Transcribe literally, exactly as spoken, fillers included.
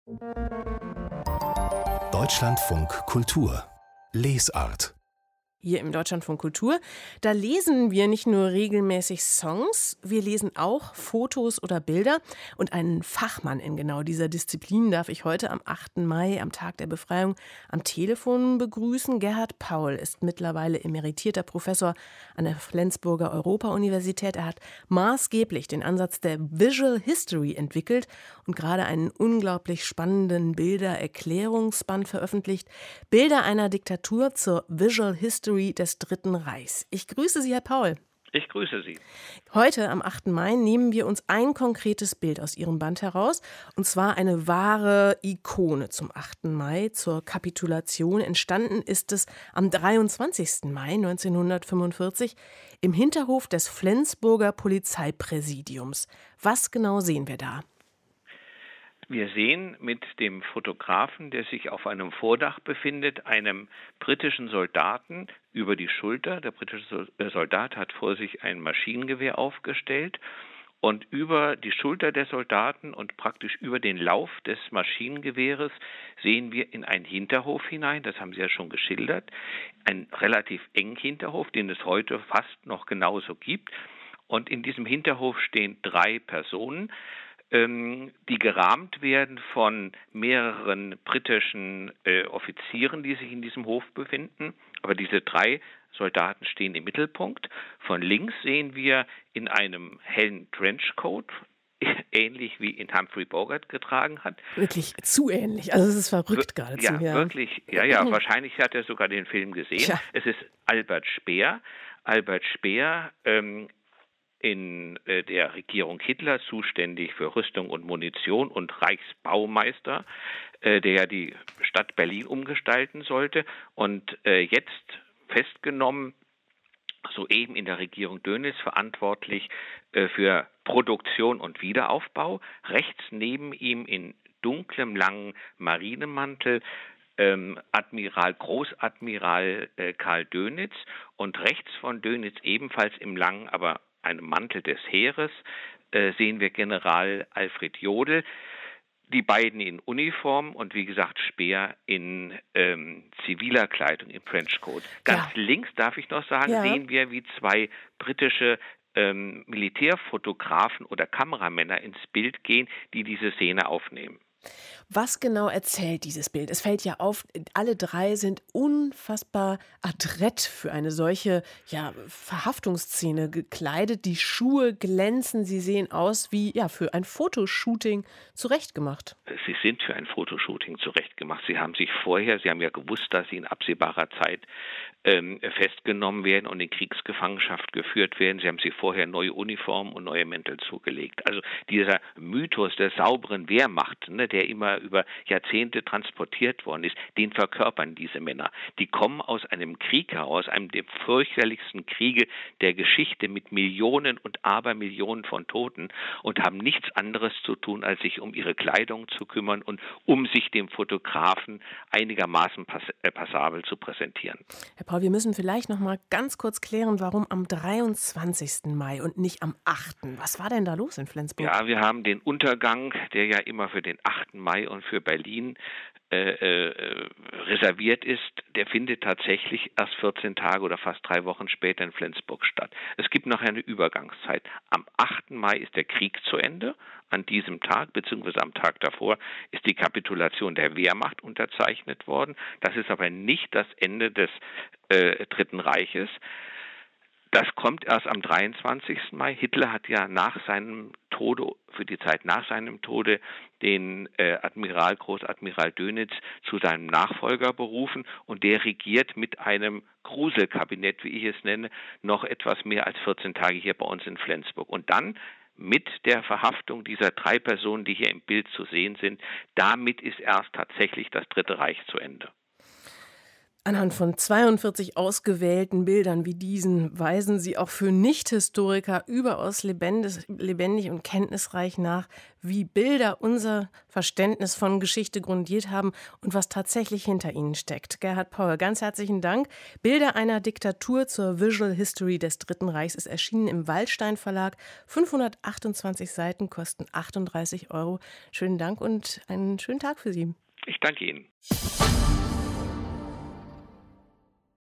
Deutschlandfunk Kultur Lesart. Hier im Deutschlandfunk Kultur, da lesen wir nicht nur regelmäßig Songs, wir lesen auch Fotos oder Bilder. Und einen Fachmann in genau dieser Disziplin darf ich heute am achten Mai, am Tag der Befreiung, am Telefon begrüßen. Gerhard Paul ist mittlerweile emeritierter Professor an der Flensburger Europa-Universität. Er hat maßgeblich den Ansatz der Visual History entwickelt und gerade einen unglaublich spannenden Bildererklärungsband veröffentlicht. Bilder einer Diktatur zur Visual History des Dritten Reichs. Ich grüße Sie, Herr Paul. Ich grüße Sie. Heute, am achten Mai, nehmen wir uns ein konkretes Bild aus Ihrem Band heraus, und zwar eine wahre Ikone zum achten Mai, zur Kapitulation. Entstanden ist es am dreiundzwanzigsten Mai neunzehnhundertfünfundvierzig im Hinterhof des Flensburger Polizeipräsidiums. Was genau sehen wir da? Wir sehen mit dem Fotografen, der sich auf einem Vordach befindet, einem britischen Soldaten über die Schulter. Der britische Soldat hat vor sich ein Maschinengewehr aufgestellt und über die Schulter der Soldaten und praktisch über den Lauf des Maschinengewehres sehen wir in einen Hinterhof hinein. Das haben Sie ja schon geschildert. Ein relativ engen Hinterhof, den es heute fast noch genauso gibt. Und in diesem Hinterhof stehen drei Personen, die gerahmt werden von mehreren britischen äh, Offizieren, die sich in diesem Hof befinden. Aber diese drei Soldaten stehen im Mittelpunkt. Von links sehen wir in einem hellen Trenchcoat, ähnlich wie ihn Humphrey Bogart getragen hat. Wirklich zu ähnlich. Also es ist verrückt geradezu. Ja, ja, wirklich. Ja, ja, wahrscheinlich hat er sogar den Film gesehen. Tja. Es ist Albert Speer. Albert Speer, ähm, in äh, der Regierung Hitler zuständig für Rüstung und Munition und Reichsbaumeister, äh, der ja die Stadt Berlin umgestalten sollte und äh, jetzt festgenommen, soeben in der Regierung Dönitz verantwortlich äh, für Produktion und Wiederaufbau. Rechts neben ihm in dunklem, langen Marinemantel Ähm, Admiral, Großadmiral äh, Karl Dönitz und rechts von Dönitz ebenfalls im langen, aber einem Mantel des Heeres, äh, sehen wir General Alfred Jodl. Die beiden in Uniform und wie gesagt Speer in ähm, ziviler Kleidung, im Trenchcoat. Ganz Ja. links, darf ich noch sagen, Ja. sehen wir, wie zwei britische ähm, Militärfotografen oder Kameramänner ins Bild gehen, die diese Szene aufnehmen. Was genau erzählt dieses Bild? Es fällt ja auf, alle drei sind unfassbar adrett für eine solche ja, Verhaftungsszene gekleidet. Die Schuhe glänzen, sie sehen aus wie ja, für ein Fotoshooting zurechtgemacht. Sie sind für ein Fotoshooting zurechtgemacht. Sie haben sich vorher, Sie haben ja gewusst, dass Sie in absehbarer Zeit ähm, festgenommen werden und in Kriegsgefangenschaft geführt werden. Sie haben sich vorher neue Uniformen und neue Mäntel zugelegt. Also dieser Mythos der sauberen Wehrmacht, ne, der immer über Jahrzehnte transportiert worden ist, den verkörpern diese Männer. Die kommen aus einem Krieg heraus, einem der fürchterlichsten Kriege der Geschichte mit Millionen und Abermillionen von Toten und haben nichts anderes zu tun, als sich um ihre Kleidung zu kümmern und um sich dem Fotografen einigermaßen pass- äh, passabel zu präsentieren. Herr Paul, wir müssen vielleicht noch mal ganz kurz klären, warum am dreiundzwanzigsten Mai und nicht am achten Was war denn da los in Flensburg? Ja, wir haben den Untergang, der ja immer für den achten Mai und für Berlin äh, äh, reserviert ist, der findet tatsächlich erst vierzehn Tage oder fast drei Wochen später in Flensburg statt. Es gibt noch eine Übergangszeit. Am achten Mai ist der Krieg zu Ende. An diesem Tag, beziehungsweise am Tag davor, ist die Kapitulation der Wehrmacht unterzeichnet worden. Das ist aber nicht das Ende des äh, Dritten Reiches. Das kommt erst am dreiundzwanzigsten Mai. Hitler hat ja nach seinem Tode, für die Zeit nach seinem Tode, den äh, Admiral, Großadmiral Dönitz zu seinem Nachfolger berufen und der regiert mit einem Gruselkabinett, wie ich es nenne, noch etwas mehr als vierzehn Tage hier bei uns in Flensburg. Und dann mit der Verhaftung dieser drei Personen, die hier im Bild zu sehen sind, damit ist erst tatsächlich das Dritte Reich zu Ende. Anhand von zweiundvierzig ausgewählten Bildern wie diesen weisen Sie auch für Nicht-Historiker überaus lebendig, lebendig und kenntnisreich nach, wie Bilder unser Verständnis von Geschichte grundiert haben und was tatsächlich hinter ihnen steckt. Gerhard Paul, ganz herzlichen Dank. Bilder einer Diktatur zur Visual History des Dritten Reichs ist erschienen im Waldstein Verlag. fünfhundertachtundzwanzig Seiten, kosten achtunddreißig Euro. Schönen Dank und einen schönen Tag für Sie. Ich danke Ihnen.